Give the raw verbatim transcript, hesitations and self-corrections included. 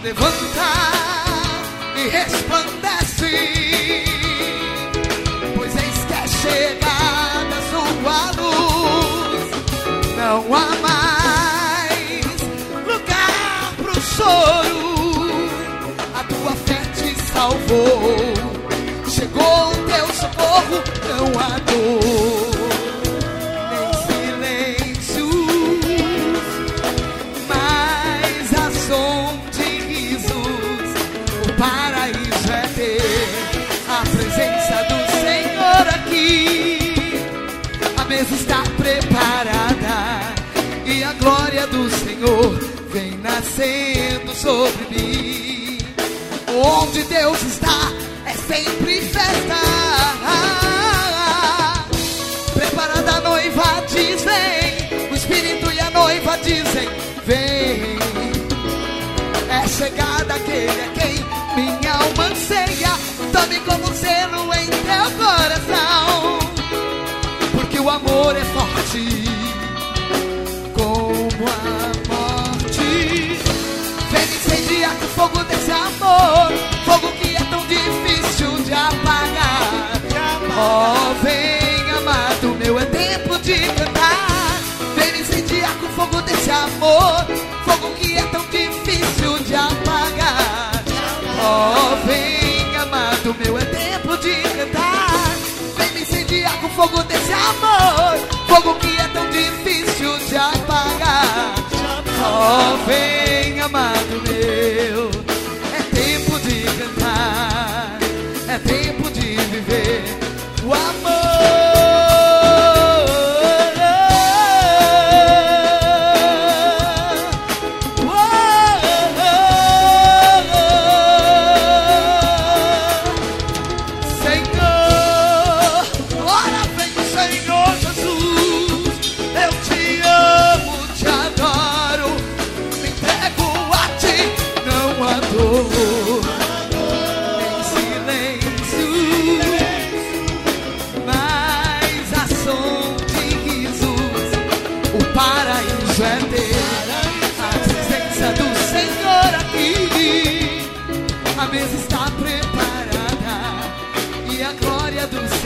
levanta e resplandece, pois eis que é chegada a sua luz. Não há mais lugar pro choro, a tua fé te salvou. Chegou o teu socorro, não há dor nem silêncios, mas a som de risos. O paraíso é ter a presença do Senhor aqui. A mesa está preparada e a glória do Senhor vem nascendo sobre mim. Onde Deus está é sempre festa. Preparada a noiva diz vem, o Espírito e a noiva dizem vem. É chegada aquele a quem minha alma anseia. Tome como selo em teu coração, porque o amor é forte como a morte. Vem incendiar com fogo desse amor, fogo que é tão difícil de apagar. Oh, vem, amado meu, é tempo de cantar. Vem incendiar com fogo desse amor, fogo que é tão difícil de apagar. Oh, vem, amado meu, é tempo de cantar. Vem me incendiar com fogo desse amor, fogo que é tão difícil de apagar. Oh, vem, amado meu, é tempo de cantar, é tempo de viver o amor. A mesa está preparada e a glória do